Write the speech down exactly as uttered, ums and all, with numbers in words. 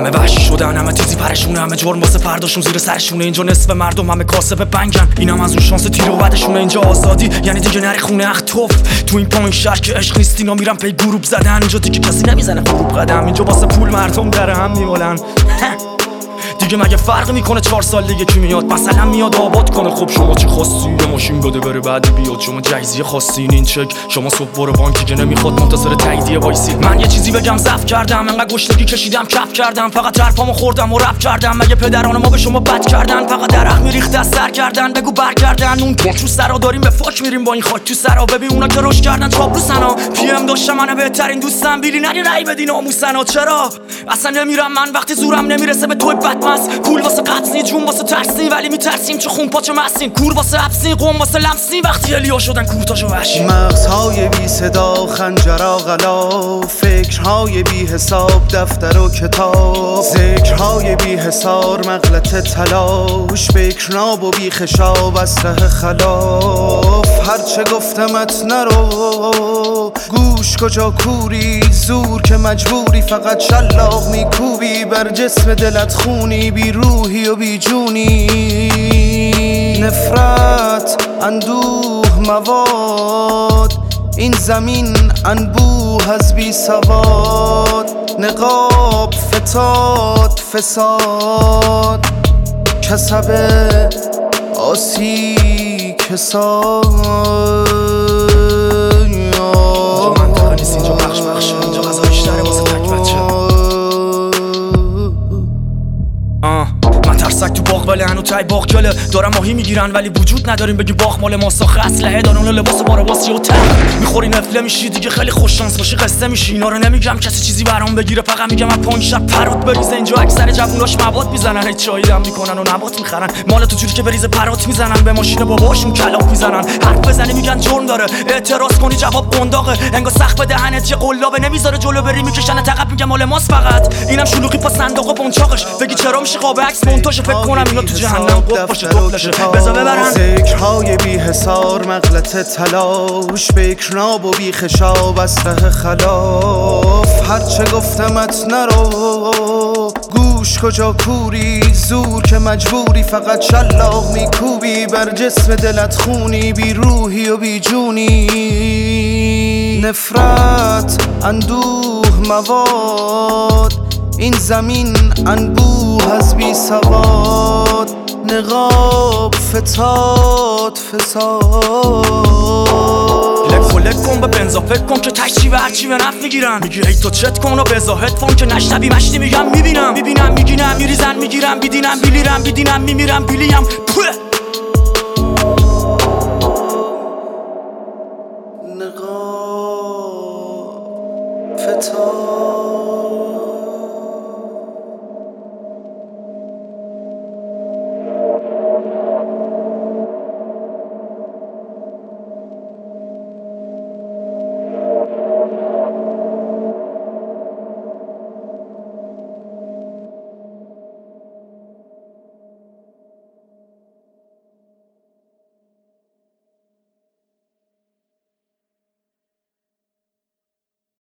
همه وحشی شدن، همه تیزی پرشونه، همه جرم واسه فرداشون زیر سرشونه. اینجا نصف مردم همه کاسب بنگن، اینم از اون شانس تیر و بعدشونه. اینجا آزادی یعنی دیگه نری خونه اختوف. تو این پایین شهر که عشق نیست اینا میرن پی گروپ زدن. اینجا دیگه کسی نمیزنه غروب قدم، اینجا واسه پول مردم در هم میمالن. دیگه مگه فرق میکنه چهار سال دیگه کی میاد مثلا میاد آباد کنه؟ خب شما چی خواستی؟ یه ماشین بده بره بعد بیاد. شما جایزیه خواستین این چک، شما صبح برو بانک دیگه نمیخواد منتظر تاییدیه وایسید. من یه چیزی بگم ضعف کردم، انقدر گشنگی کشیدم کف کردم، فقط حرفامو خوردم و رپ کردم. مگه پدران ما به شما بد کردن؟ فقط درخ میریخت از سر کردن، بگو برگردن. اون تو سرا داریم به فاک میریم با این خاک تو سرا. ببین اونا که روش کردن چاپلوسنا. پی ام داشتم من بهترین دوستم، بیلی نگی رای بدین آموسنا. چرا اصلا نمیرم من وقتی زورم نمیرسه به توی بدمست؟ پول واسه قطنی، جون واسه ترسی، ولی میترسیم چه خون پاچه مستین. کور واسه حبسی، قوم واسه لمسی، وقتی الیا شدن کورتاژ و وحشی. مغزهای بی صدا، خنجرها غلا، فکرهای بی حساب، دفتر و کتاب، ذکرهای بی حسار، مغلط تلاش، فکر ناب و بی خشاب، اسلحه خلاف. هرچه گفتمت نرو، گوش کجا کوری، زور که مجبوری، فقط شلاق میکوبی بر جسم دلت خونی، بی روحی و بی جونی. نفرت، اندوه، مواد، این زمین انبوه از بی سواد. نقاب، فتاد، فساد، کسب آسی کساد. اینجا منطقه نیست، اینجا بخش بخشه، اینجا غذا بیشتره واسه تک بچه. آه من ترسک تو باغ ولی هنو تای باغ کله دارم ماهی میگیرن ولی وجود نداریم بگی باغ مال ما. ساخ اسلحه دارن و لباس باراواسی و تر میخوری نفله میشی دیگه خیلی خوش شانس باشی قصه میشی. اینا رو نمیگم کسی چیزی برام بگیره، فقط میگم از پایین شب پرات بریزه. اینجا اکثر جووناش مواد میزنن، هیچ چایی دم میکنن و نبات میخرن. مال تو جوری که بریزه پرات میزنن، به ماشین باباشون کلاف میزنن. حرف بزنی میگن جرم داره، اعتراض کنی جواب قنداقه. انگا سخت به دهنت چه قلابه، نمیذاره جلو بری میکشن عقب. میگم مال ماست فقط، اینم شلوغی پا صندوق و بنچاقش. بگی چرا میشه قاب عکس مونتاژ؟ فکر کنم اینا تو جهنم قفل باشه دفلشه، بذار ببرن. ذکرهای بی حسار، مغلط تلاش، فکر ناب و بی خشاب، اسلحه خلاف. هرچه گفتمت نرو، گوش کجا کوری، زور که مجبوری، فقط شلاق میکوبی بر جسم دلت خونی، بی روحی و بی جونی. نفرت، اندوه، مواد، این زمین انبوه از بی سواد. نقاب، فتاد، فساد. لک و لک کن به بنزا، فکر کن که تشتی و هرچی به نفت میگیرن. میگی هی تو چت کن و بزا هدفون که نشنوی مشتی. میگم میبینم میبینم میگینم میریزن میگیرم بیدینم بیلیرم بیدینم میمیرم بیلیم.